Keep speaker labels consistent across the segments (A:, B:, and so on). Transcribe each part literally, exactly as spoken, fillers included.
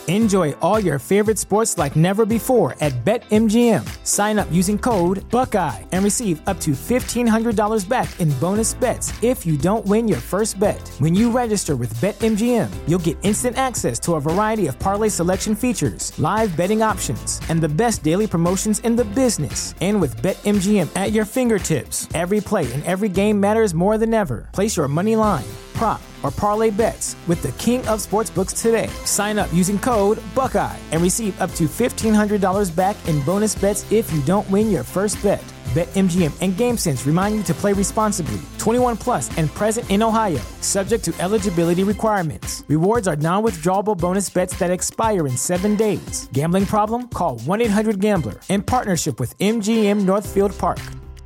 A: Enjoy all your favorite sports like never before at BetMGM. Sign up using code Buckeye and receive up to fifteen hundred dollars back in bonus bets if you don't win your first bet. When you register with BetMGM, you'll get instant access to a variety of parlay selection features, live betting options, and the best daily promotions in the business. And with BetMGM at your fingertips, every play and every game matters more than ever. Place your money line, prop, or parlay bets with the king of sportsbooks today. Sign up using code Buckeye and receive up to fifteen hundred dollars back in bonus bets if you don't win your first bet. BetMGM and GameSense remind you to play responsibly. twenty-one plus and present in Ohio, subject to eligibility requirements. Rewards are non-withdrawable bonus bets that expire in seven days. Gambling problem? Call one eight hundred gambler in partnership with M G M Northfield Park.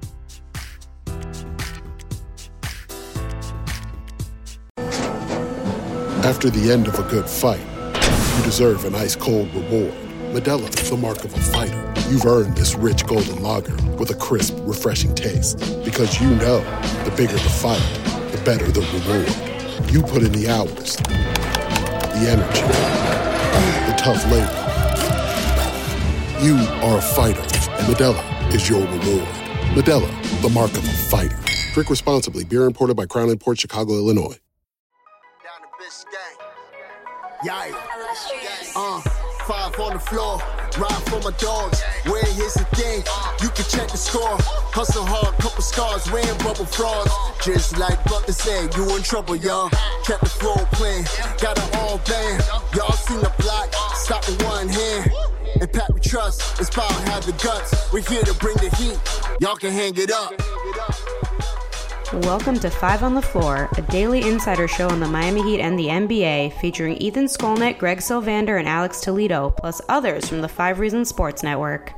B: After the end of a good fight, you deserve an ice-cold reward. Modelo is the mark of a fighter. You've earned this rich golden lager with a crisp, refreshing taste. Because you know, the bigger the fight, the better the reward. You put in the hours, the energy, the tough labor. You are a fighter, and Modelo is your reward. Modelo, the mark of a fighter. Drink responsibly. Beer imported by Crown Imports, Chicago, Illinois.
C: Yikes. Uh, five on the floor, ride for my dogs. Where here's the thing, you can check the score. Hustle hard, couple scars, wearing rubber frauds. Just like Butler said, you in trouble, y'all. Kept the floor playing, got it all banned. Y'all seen the block, stop with one hand. And Pat we trust, it's power, have the guts. We're here to bring the heat, y'all can hang it up.
D: Welcome to Five on the Floor, a daily insider show on the Miami Heat and the N B A, featuring Ethan Skolnick, Greg Sylvander, and Alex Toledo, plus others from the Five Reasons Sports Network.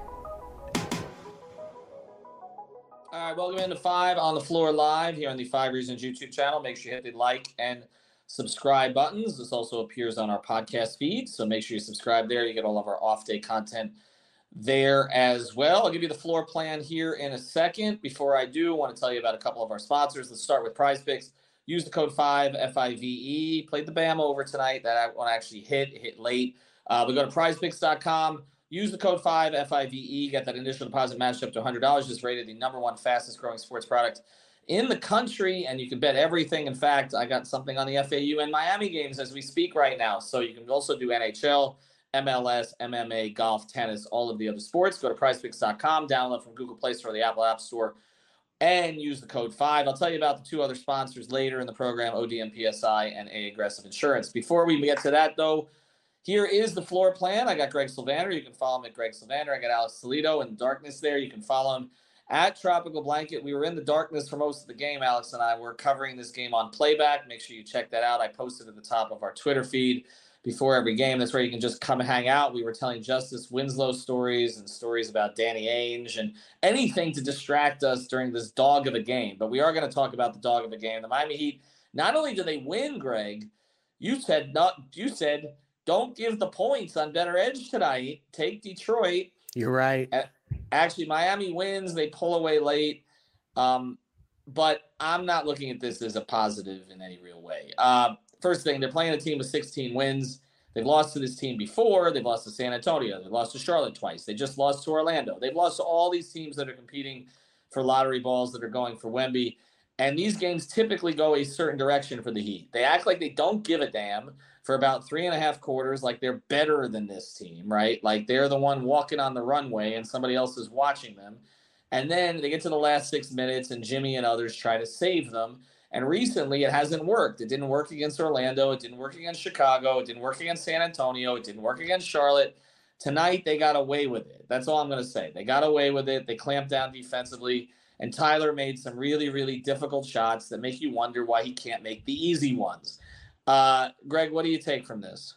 E: All right, welcome into Five on the Floor live here on the Five Reasons YouTube channel. Make sure you hit the like and subscribe buttons. This also appears on our podcast feed, so make sure you subscribe there. You get all of our off-day content there as well. I'll give you the floor plan here in a second. Before I do, I want to tell you about a couple of our sponsors. Let's start with Prize Picks. Use the code five, F I V E. Played the Bama over tonight. That one actually hit, hit late. Uh, we go to prize picks dot com. Use the code five, F I V E. Get that initial deposit matched up to one hundred dollars. Just rated the number one fastest growing sports product in the country, and you can bet everything. In fact, I got something on the F A U and Miami games as we speak right now. So you can also do N H L, M L S, M M A, golf, tennis, all of the other sports. Go to prize picks dot com, download from Google Play Store or the Apple App Store, and use the code five. I'll tell you about the two other sponsors later in the program, O D M P S I and A Aggressive Insurance. Before we get to that, though, here is the floor plan. I got Greg Sylvander. You can follow him at Greg Sylvander. I got Alex Toledo in the darkness there. You can follow him at Tropical Blanket. We were in the darkness for most of the game. Alex and I were covering this game on playback. Make sure you check that out. I posted at the top of our Twitter feed before every game. That's where you can just come and hang out. We were telling Justice Winslow stories and stories about Danny Ainge and anything to distract us during this dog of a game. But we are going to talk about the dog of a game. The Miami Heat, not only do they win, Greg, you said not. You said don't give the points on Better Edge tonight. Take Detroit.
F: You're right.
E: Actually, Miami wins. They pull away late. Um, but I'm not looking at this as a positive in any real way. Uh, First thing, they're playing a team with sixteen wins. They've lost to this team before. They've lost to San Antonio. They've lost to Charlotte twice. They just lost to Orlando. They've lost to all these teams that are competing for lottery balls that are going for Wemby. And these games typically go a certain direction for the Heat. They act like they don't give a damn for about three and a half quarters, like they're better than this team, right? Like they're the one walking on the runway and somebody else is watching them. And then they get to the last six minutes and Jimmy and others try to save them. And recently, it hasn't worked. It didn't work against Orlando. It didn't work against Chicago. It didn't work against San Antonio. It didn't work against Charlotte. Tonight, they got away with it. That's all I'm going to say. They got away with it. They clamped down defensively. And Tyler made some really, really difficult shots that make you wonder why he can't make the easy ones. Uh, Greg, what do you take from this?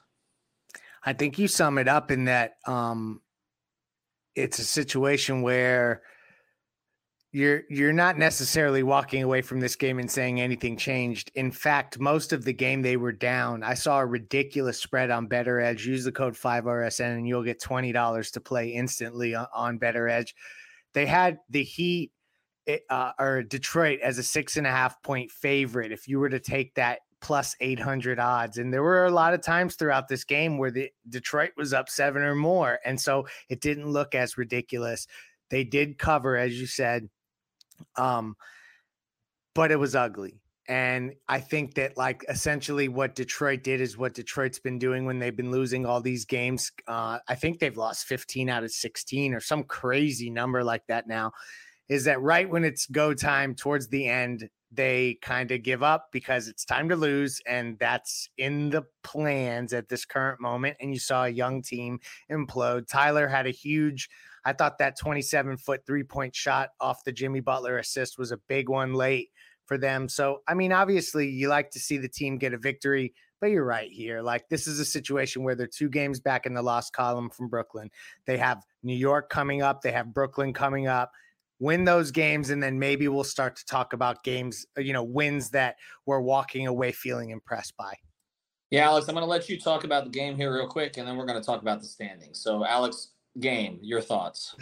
F: I think you sum it up in that um, it's a situation where You're you're not necessarily walking away from this game and saying anything changed. In fact, most of the game they were down. I saw a ridiculous spread on Better Edge. Use the code five R S N and you'll get twenty dollars to play instantly on, on Better Edge. They had the Heat uh, or Detroit as a six and a half point favorite. If you were to take that plus eight hundred odds. And there were a lot of times throughout this game where the Detroit was up seven or more. And so it didn't look as ridiculous. They did cover, as you said, um, but it was ugly. And I think that, like, essentially what Detroit did is what Detroit's been doing when they've been losing all these games. Uh, I think they've lost fifteen out of sixteen or some crazy number like that now, is that right when it's go time towards the end, they kind of give up because it's time to lose. And that's in the plans at this current moment. And you saw a young team implode. Tyler had a huge, I thought that twenty-seven foot three point shot off the Jimmy Butler assist was a big one late for them. So, I mean, obviously you like to see the team get a victory, but you're right here. Like, this is a situation where they're two games back in the loss column from Brooklyn. They have New York coming up. They have Brooklyn coming up. Win those games, and then maybe we'll start to talk about games, you know, wins that we're walking away feeling impressed by.
E: Yeah, Alex, I'm going to let you talk about the game here real quick, and then we're going to talk about the standings. So, Alex, game, your thoughts.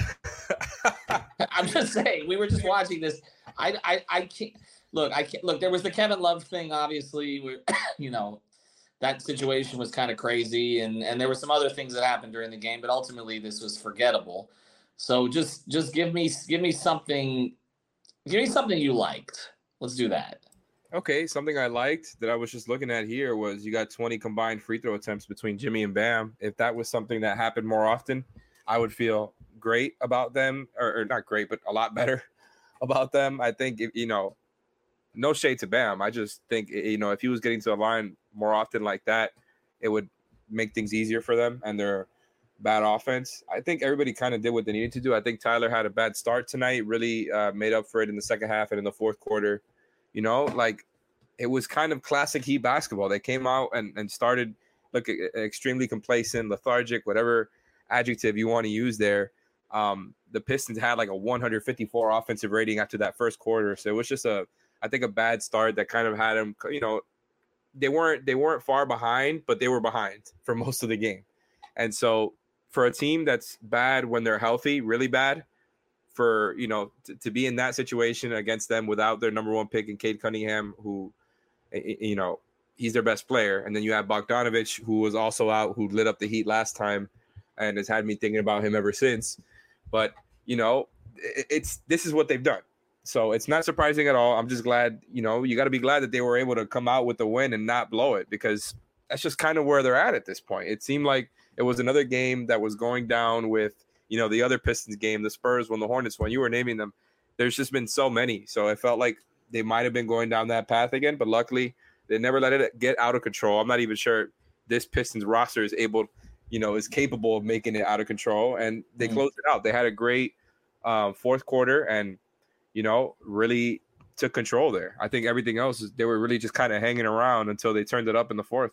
E: I'm just saying, we were just watching this. I, I, I can't. Look, I can't look. There was the Kevin Love thing, obviously. Where, you know, that situation was kind of crazy, and and there were some other things that happened during the game, but ultimately this was forgettable. So just just give me give me something, give me something you liked. Let's do that.
G: Okay, something I liked that I was just looking at here was you got twenty combined free throw attempts between Jimmy and Bam. If that was something that happened more often, I would feel great about them, or, or not great, but a lot better about them. I think if, you know. No shade to Bam. I just think, you know, if he was getting to the line more often like that, it would make things easier for them and their bad offense. I think everybody kind of did what they needed to do. I think Tyler had a bad start tonight, really uh, made up for it in the second half and in the fourth quarter. You know, like, it was kind of classic Heat basketball. They came out and, and started look extremely complacent, lethargic, whatever adjective you want to use there. Um, the Pistons had like a one fifty-four offensive rating after that first quarter. So it was just a, I think a bad start that kind of had them, you know, they weren't they weren't far behind, but they were behind for most of the game. And so for a team that's bad when they're healthy, really bad, for, you know, t- to be in that situation against them without their number one pick in Cade Cunningham, who, you know, he's their best player. And then you have Bogdanovich, who was also out, who lit up the Heat last time and has had me thinking about him ever since. But, you know, it, it's this is what they've done. So it's not surprising at all. I'm just glad, you know, you got to be glad that they were able to come out with the win and not blow it, because that's just kind of where they're at at this point. It seemed like it was another game that was going down with, you know, the other Pistons game, the Spurs won, the Hornets won. You were naming them. There's just been so many. So it felt like they might have been going down that path again, but luckily they never let it get out of control. I'm not even sure this Pistons roster is able, you know, is capable of making it out of control. And they mm-hmm. closed it out. They had a great um, fourth quarter and, you know, really took control there. I think everything else, they were really just kind of hanging around until they turned it up in the fourth.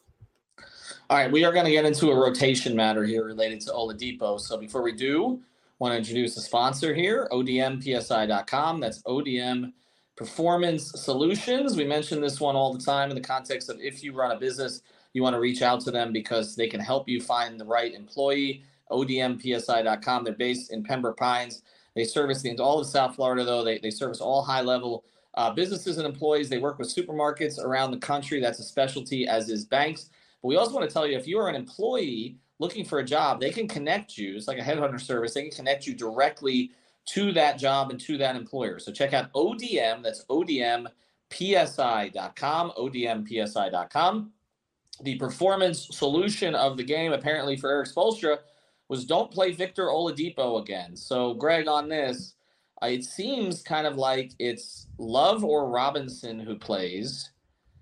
E: All right, we are going to get into a rotation matter here related to Oladipo. So before we do, I want to introduce a sponsor here, O D M P S I dot com. That's O D M Performance Solutions. We mention this one all the time in the context of if you run a business, you want to reach out to them because they can help you find the right employee. O D M P S I dot com. They're based in Pembroke Pines. They service the, all of South Florida, though. They, they service all high-level uh, businesses and employees. They work with supermarkets around the country. That's a specialty, as is banks. But we also want to tell you, if you are an employee looking for a job, they can connect you. It's like a headhunter service. They can connect you directly to that job and to that employer. So check out O D M. That's O D M P S I dot com, O D M P S I dot com. The performance solution of the game, apparently for Erik Spoelstra, was don't play Victor Oladipo again. So, Greg, on this, uh, it seems kind of like it's Love or Robinson who plays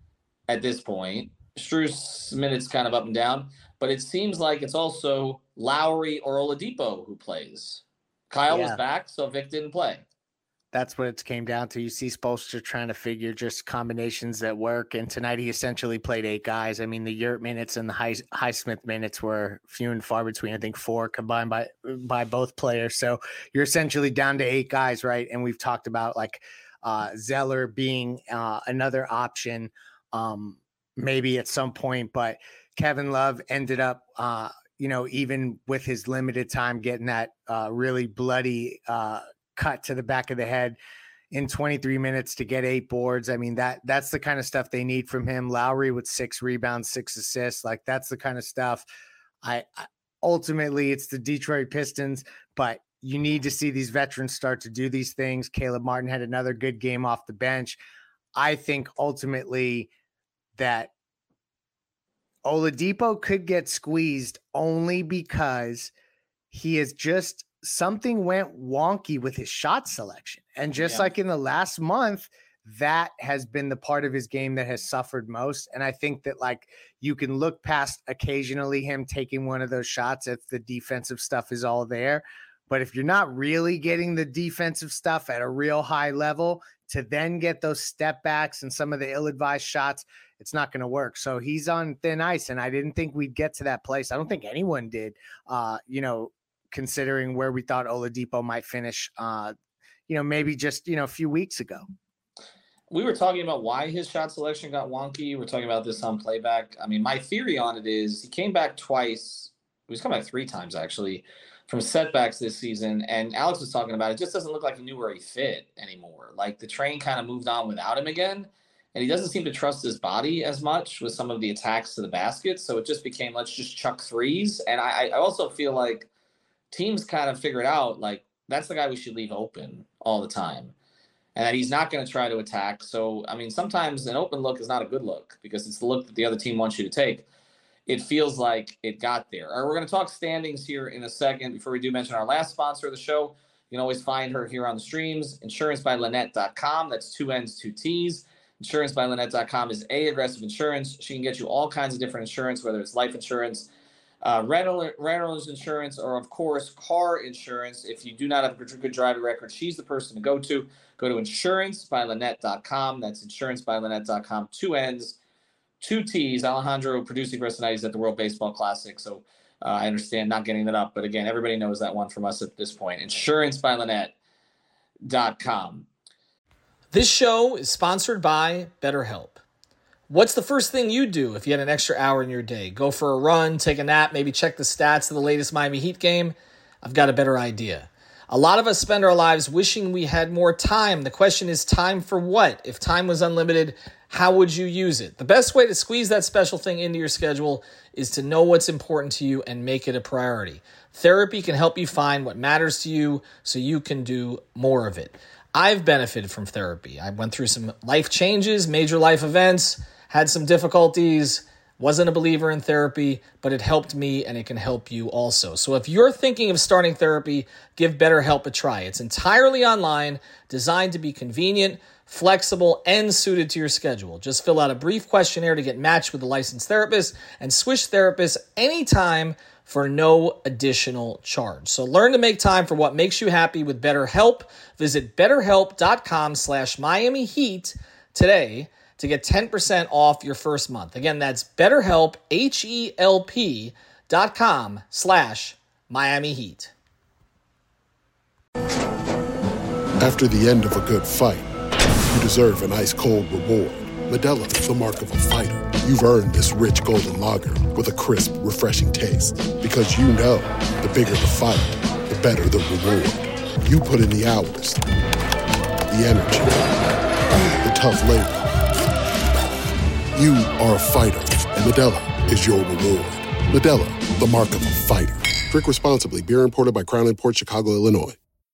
E: at this point. Struce minutes kind of up and down, but it seems like it's also Lowry or Oladipo who plays. Kyle yeah. was back, so Vic didn't play.
F: That's what it came down to. You see Spoelstra trying to figure just combinations that work. And tonight he essentially played eight guys. I mean, the Yurt minutes and the High, Highsmith minutes were few and far between. I think four combined by, by both players. So you're essentially down to eight guys, right? And we've talked about like uh, Zeller being uh, another option um, maybe at some point, but Kevin Love ended up, uh, you know, even with his limited time getting that uh, really bloody uh cut to the back of the head in twenty-three minutes to get eight boards. I mean, that that's the kind of stuff they need from him. Lowry with six rebounds, six assists. Like, that's the kind of stuff. I, I ultimately it's the Detroit Pistons, but you need to see these veterans start to do these things. Caleb Martin had another good game off the bench. I think ultimately that Oladipo could get squeezed only because he is just something went wonky with his shot selection. And just yeah. like in the last month, that has been the part of his game that has suffered most. And I think that like you can look past occasionally him taking one of those shots if the defensive stuff is all there. But if you're not really getting the defensive stuff at a real high level to then get those step backs and some of the ill-advised shots, it's not going to work. So he's on thin ice, and I didn't think we'd get to that place. I don't think anyone did, uh, you know, considering where we thought Oladipo might finish, uh, you know, maybe just, you know, a few weeks ago.
E: We were talking about why his shot selection got wonky. We're talking about this on playback. I mean, my theory on it is he came back twice. He's come back three times, actually, from setbacks this season. And Alex was talking about it. It just doesn't look like he knew where he fit anymore. Like the train kind of moved on without him again. And he doesn't seem to trust his body as much with some of the attacks to the basket. So it just became, let's just chuck threes. And I, I also feel like teams kind of figured out, like, that's the guy we should leave open all the time. And that he's not going to try to attack. So, I mean, sometimes an open look is not a good look because it's the look that the other team wants you to take. It feels like it got there. All right, we're going to talk standings here in a second. Before we do mention our last sponsor of the show, you can always find her here on the streams, insurance by lynette dot com. That's two N's, two T's. insurance by lynette dot com is A, Aggressive Insurance. She can get you all kinds of different insurance, whether it's life insurance, uh, rental, rental insurance, or, of course, car insurance. If you do not have a good driving record, she's the person to go to. Go to insurance by lynette dot com. That's insurance by lynette dot com. Two N's, two T's. Alejandro producing for us tonight is at the World Baseball Classic. So uh, I understand not getting that up. But, again, everybody knows that one from us at this point. insurance by lynette dot com.
H: This show is sponsored by BetterHelp. What's the first thing you do if you had an extra hour in your day? Go for a run, take a nap, maybe check the stats of the latest Miami Heat game? I've got a better idea. A lot of us spend our lives wishing we had more time. The question is, time for what? If time was unlimited, how would you use it? The best way to squeeze that special thing into your schedule is to know what's important to you and make it a priority. Therapy can help you find what matters to you so you can do more of it. I've benefited from therapy. I went through some life changes, major life events, had some difficulties, wasn't a believer in therapy, but it helped me and it can help you also. So if you're thinking of starting therapy, give BetterHelp a try. It's entirely online, designed to be convenient, flexible, and suited to your schedule. Just fill out a brief questionnaire to get matched with a licensed therapist and switch therapists anytime for no additional charge. So learn to make time for what makes you happy with BetterHelp. Visit betterhelp.com slash Miami Heat today to get ten percent off your first month. Again, that's BetterHelp, H-E-L-P dot com slash Miami Heat.
B: After the end of a good fight, you deserve an ice-cold reward. Modelo is the mark of a fighter. You've earned this rich golden lager with a crisp, refreshing taste. Because you know, the bigger the fight, the better the reward. You put in the hours, the energy, the tough labor. You are a fighter, and Modelo is your reward. Modelo, the mark of a fighter. Drink responsibly. Beer imported by Crown Imports, Chicago, Illinois.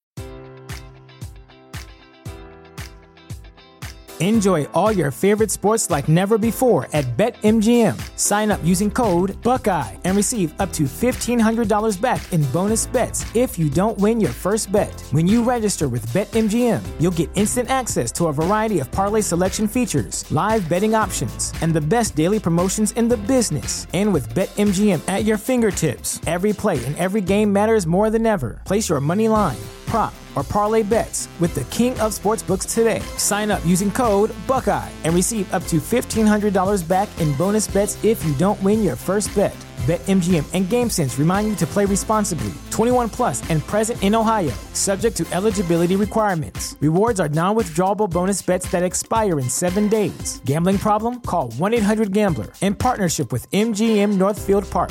A: Enjoy all your favorite sports like never before at BetMGM. Sign up using code Buckeye and receive up to fifteen hundred dollars back in bonus bets if you don't win your first bet. When you register with BetMGM, you'll get instant access to a variety of parlay selection features, live betting options, and the best daily promotions in the business. And with BetMGM at your fingertips, every play and every game matters more than ever. Place your money line, prop, or parlay bets with the king of sportsbooks today. Sign up using code Buckeye and receive up to fifteen hundred dollars back in bonus bets if you don't win your first bet. BetMGM and GameSense remind you to play responsibly. twenty-one plus and present in Ohio, subject to eligibility requirements. Rewards are non-withdrawable bonus bets that expire in seven days. Gambling problem? Call one eight hundred gambler in partnership with M G M Northfield Park.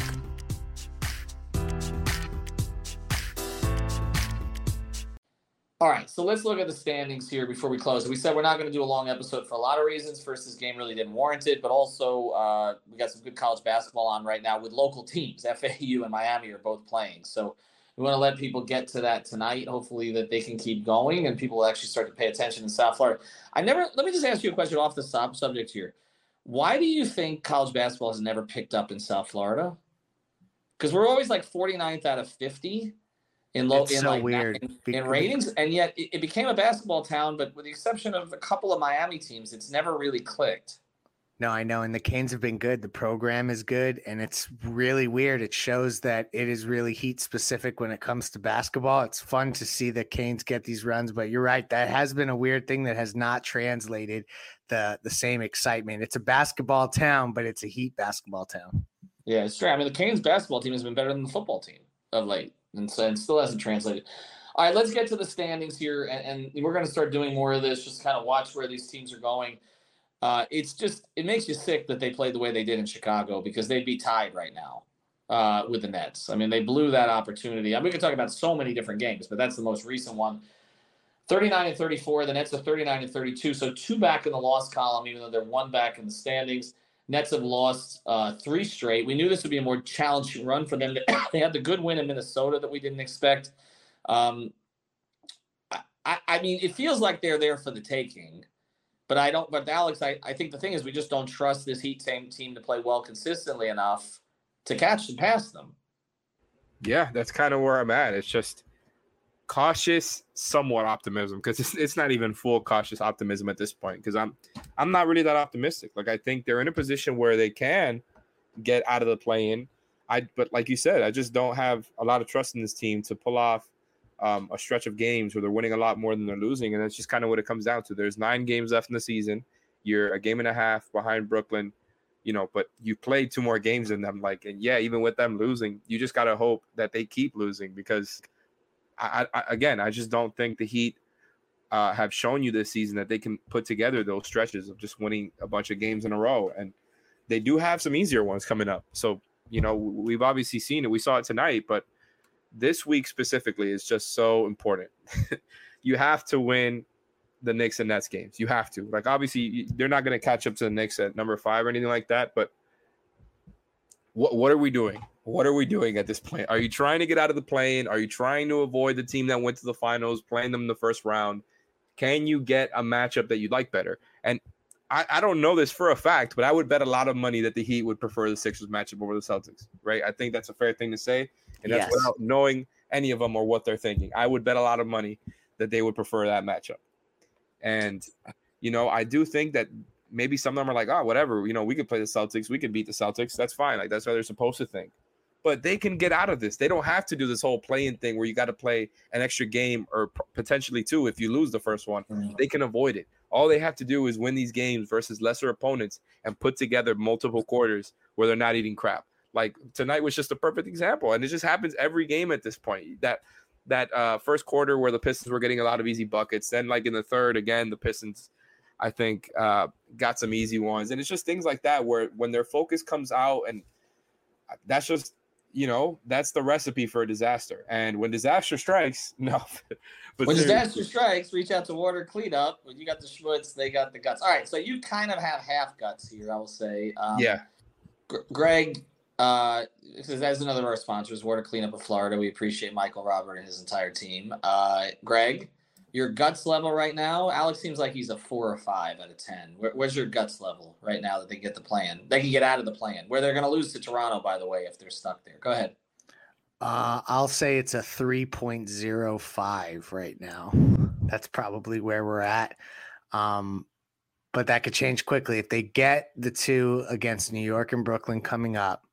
E: All right, so let's look at the standings here before we close. We said we're not going to do a long episode for a lot of reasons. First, this game really didn't warrant it, but also uh, we got some good college basketball on right now with local teams. F A U and Miami are both playing. So we want to let people get to that tonight, hopefully that they can keep going and people will actually start to pay attention in South Florida. I never. Let me just ask you a question off the sub subject here. Why do you think college basketball has never picked up in South Florida? Because we're always like forty-ninth out of fifty. In low,
F: it's
E: in
F: so
E: like
F: weird
E: in, in ratings, and yet it, it became a basketball town. But with the exception of a couple of Miami teams, it's never really clicked.
F: No, I know, and the Canes have been good. The program is good, and it's really weird. It shows that it is really Heat specific when it comes to basketball. It's fun to see the Canes get these runs, but you're right. That has been a weird thing that has not translated the the same excitement. It's a basketball town, but it's a Heat basketball town.
E: Yeah, it's true. I mean, the Canes basketball team has been better than the football team of late. And so it still hasn't translated. All right, let's get to the standings here, and, and we're going to start doing more of this, just kind of watch where these teams are going. Uh, it's just – it makes you sick that they played the way they did in Chicago because they'd be tied right now uh, with the Nets. I mean, they blew that opportunity. I mean, we could talk about so many different games, but that's the most recent one. thirty-nine and thirty-four. The Nets are thirty-nine and thirty-two, so two back in the loss column, even though they're one back in the standings. Nets have lost uh, three straight. We knew this would be a more challenging run for them. They had the good win in Minnesota that we didn't expect. Um, I, I mean, it feels like they're there for the taking, but I don't. But Alex, I, I think the thing is we just don't trust this Heat team team to play well consistently enough to catch and pass them.
G: Yeah, that's kind of where I'm at. It's just cautious, somewhat optimism, because it's, it's not even full cautious optimism at this point, because I'm I'm not really that optimistic. Like, I think they're in a position where they can get out of the play-in. I but like you said, I just don't have a lot of trust in this team to pull off um, a stretch of games where they're winning a lot more than they're losing, and that's just kind of what it comes down to. There's nine games left in the season. You're a game and a half behind Brooklyn, you know, but you played two more games than them. Like, and yeah, even with them losing, you just got to hope that they keep losing, because I, I, again, I just don't think the Heat uh, have shown you this season that they can put together those stretches of just winning a bunch of games in a row. And they do have some easier ones coming up. So, you know, we've obviously seen it. We saw it tonight, but this week specifically is just so important. You have to win the Knicks and Nets games. You have to. Like, obviously, they're not going to catch up to the Knicks at number five or anything like that, but what what are we doing? What are we doing at this point? Are you trying to get out of the play-in? Are you trying to avoid the team that went to the finals, playing them in the first round? Can you get a matchup that you'd like better? And I, I don't know this for a fact, but I would bet a lot of money that the Heat would prefer the Sixers matchup over the Celtics, right? I think that's a fair thing to say, and that's
F: Yes.
G: without knowing any of them or what they're thinking. I would bet a lot of money that they would prefer that matchup. And, you know, I do think that maybe some of them are like, oh, whatever, you know, we could play the Celtics. We could beat the Celtics. That's fine. Like, that's how they're supposed to think. But they can get out of this. They don't have to do this whole play-in thing where you got to play an extra game or p- potentially two if you lose the first one. Mm-hmm. They can avoid it. All they have to do is win these games versus lesser opponents and put together multiple quarters where they're not eating crap. Like, tonight was just a perfect example. And it just happens every game at this point. That that uh, first quarter where the Pistons were getting a lot of easy buckets. Then, like, in the third, again, the Pistons, I think, uh, got some easy ones. And it's just things like that where when their focus comes out, and that's just, you know, that's the recipe for a disaster. And when disaster strikes, no.
E: But when disaster strikes, reach out to Water Cleanup. When you got the schmutz, they got the guts. All right, so you kind of have half guts here, I will say. Um,
G: yeah.
E: G- Greg, uh, as another of our sponsors, Water Cleanup of Florida. We appreciate Michael Robert and his entire team. Uh, Greg, your guts level right now, Alex seems like he's a four or five out of ten. Where, where's your guts level right now that they get the plan? They can get out of the plan, where they're going to lose to Toronto, by the way, if they're stuck there. Go ahead.
F: Uh, I'll say it's a three point oh five right now. That's probably where we're at. Um, but that could change quickly. If they get the two against New York and Brooklyn coming up,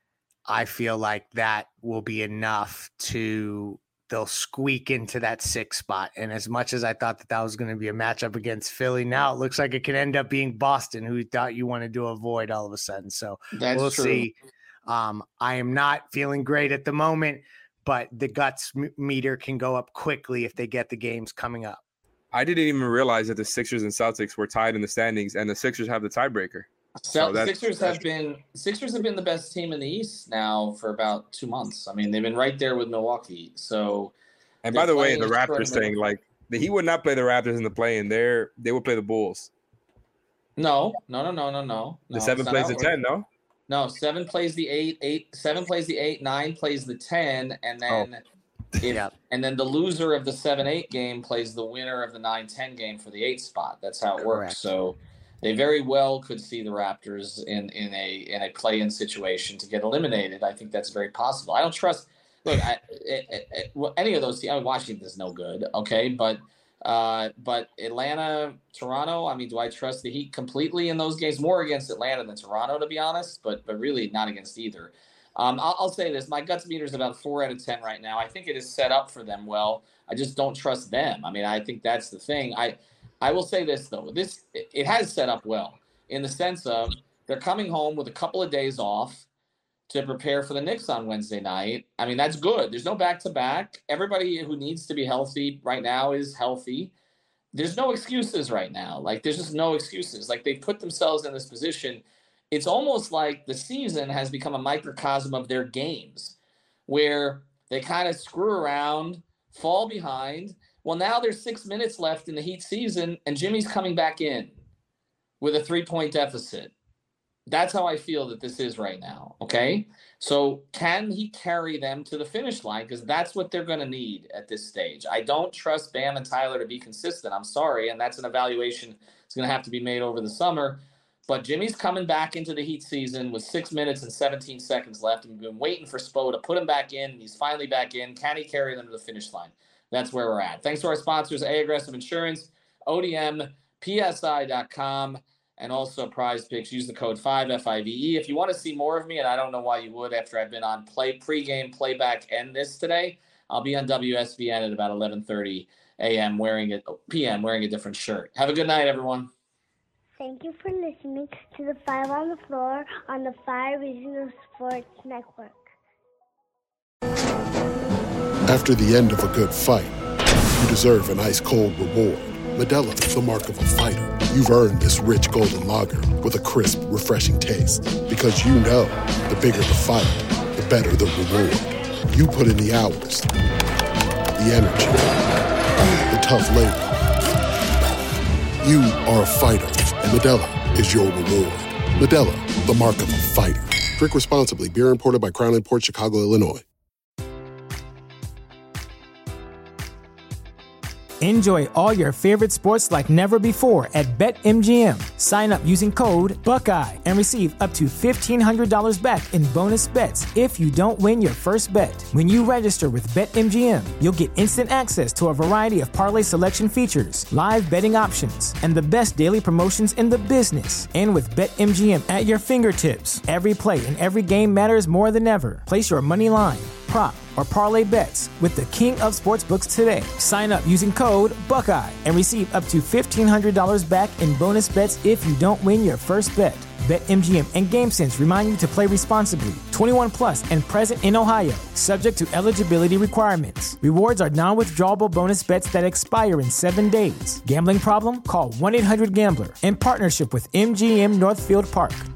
F: I feel like that will be enough to they'll squeak into that sixth spot. And as much as I thought that that was going to be a matchup against Philly, now it looks like it could end up being Boston, who thought you wanted to avoid all of a sudden. So
E: That's
F: we'll
E: true.
F: see. Um, I am not feeling great at the moment, but the guts m- meter can go up quickly if they get the games coming up.
G: I didn't even realize that the Sixers and Celtics were tied in the standings, and the Sixers have the tiebreaker.
E: So,
G: So that's-
E: Sixers have been Sixers have been the best team in the East now for about two months. I mean, they've been right there with Milwaukee. So,
G: And
E: they're
G: by the way,
E: playing
G: the Raptors
E: extraordinary-
G: thing, like, The Heat would not play the Raptors in the play-in. They're they would play the Bulls.
E: No, no, no, no, no, no.
G: The seven plays the ten, no?
E: No, seven plays the eight, eight, seven plays the eight, nine plays the ten, and then
F: Oh.
E: if,
F: Yeah.
E: and then the loser of the seven eight game plays the winner of the nine ten game for the eight spot. That's how it works.
F: Correct.
E: So they very well could see the Raptors in, in a in a play-in situation to get eliminated. I think that's very possible. I don't trust. Look, I, it, it, it, well, any of those teams. I mean, Washington's no good, okay, but. Uh, but Atlanta, Toronto, I mean, do I trust the Heat completely in those games? More against Atlanta than Toronto, to be honest, but but really not against either. Um, I'll, I'll say this. My guts meter is about four out of ten right now. I think it is set up for them well. I just don't trust them. I mean, I think that's the thing. I I will say this, though. This it has set up well in the sense of they're coming home with a couple of days off to prepare for the Knicks on Wednesday night. I mean, that's good. There's no back-to-back. Everybody who needs to be healthy right now is healthy. There's no excuses right now. Like, there's just no excuses. Like, they put themselves in this position. It's almost like the season has become a microcosm of their games where they kind of screw around, fall behind. Well, now there's six minutes left in the Heat season, and Jimmy's coming back in with a three-point deficit. That's how I feel that this is right now, okay? So can he carry them to the finish line? Because that's what they're going to need at this stage. I don't trust Bam and Tyler to be consistent. I'm sorry, and that's an evaluation that's going to have to be made over the summer. But Jimmy's coming back into the Heat season with six minutes and seventeen seconds left. We've been waiting for Spo to put him back in. He's finally back in. Can he carry them to the finish line? That's where we're at. Thanks to our sponsors, A Aggressive Insurance, O D M, P S I dot com, and also Prize Picks. Use the code five F I V E. If you want to see more of me, and I don't know why you would after I've been on play pregame, playback, and this today, I'll be on W S B N at about eleven thirty a.m. wearing it p m wearing a different shirt. Have a good night, everyone.
I: Thank you for listening to the Five on the Floor on the Five Regional Sports Network.
B: After the end of a good fight, you deserve an ice-cold reward. Modelo is the mark of a fighter. You've earned this rich golden lager with a crisp, refreshing taste. Because you know, the bigger the fight, the better the reward. You put in the hours, the energy, the tough labor. You are a fighter, and Modelo is your reward. Modelo, the mark of a fighter. Drink responsibly. Beer imported by Crown Imports, Chicago, Illinois.
A: Enjoy all your favorite sports like never before at BetMGM. Sign up using code Buckeye and receive up to fifteen hundred dollars back in bonus bets if you don't win your first bet. When you register with BetMGM, you'll get instant access to a variety of parlay selection features, live betting options, and the best daily promotions in the business. And with BetMGM at your fingertips, every play and every game matters more than ever. Place your money line, prop, or parlay bets with the king of sportsbooks today. Sign up using code Buckeye and receive up to fifteen hundred dollars back in bonus bets if you don't win your first bet. BetMGM and GameSense remind you to play responsibly. twenty-one plus and present in Ohio, subject to eligibility requirements. Rewards are non-withdrawable bonus bets that expire in seven days. Gambling problem? Call one eight hundred gambler in partnership with M G M Northfield Park.